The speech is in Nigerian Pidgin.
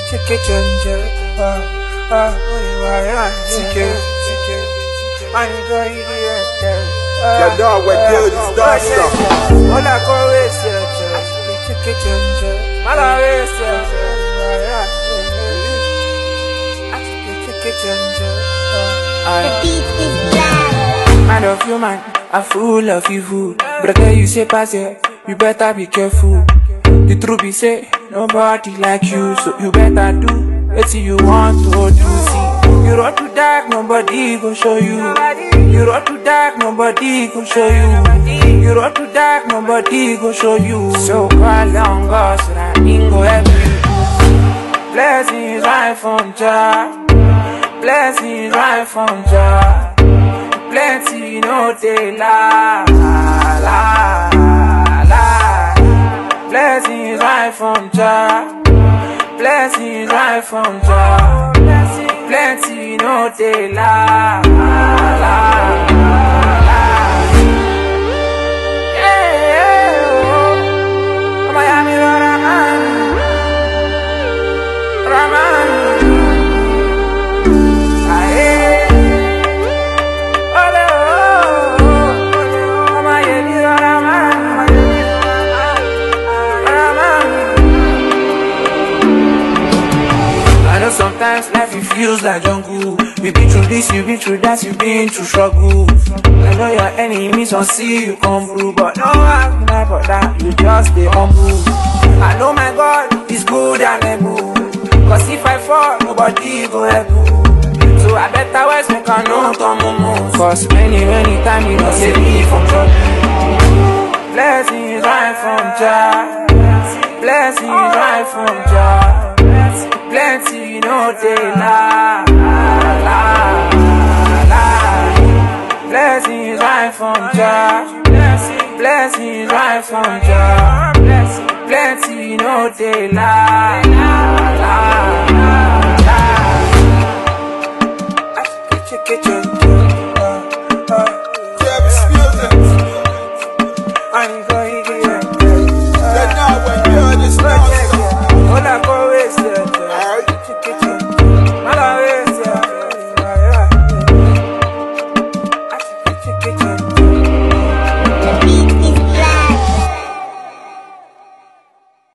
Your dog with dude is done stuff. Hola, The beat is black. Man of you, man, I'm full of evil. Brother, you say pass it, you better be careful. The truth be say, nobody like you, so you better do what you want to do. See, you run to dark, nobody gon' show you. You run to dark, nobody gon' show you. You run to dark, nobody gon' show you. So call on God, so that He go help you. Blessings right from Jah. Blessings right from Jah. Plenty no dey la la la. Blessings right from Jah. Blessings right from Jah. Plenty no dey la la la. Yeah, oh, Miami Raman, Raman. Sometimes life it feels like jungle. You've been through this, you've been through that, you've been through struggle. I know your enemies don't see you come through, but no I'm not for that, you just stay humble. I know my God is good and able, cause if I fall, nobody go help me. So I better wise make I know come on. Cause many times you don't save me from trouble. Blessings right from Jah. Blessings right from Jah. Plenty no dey la la la. Blessings right from Jah. Blessings right from Jah. Plenty no dey la la la. I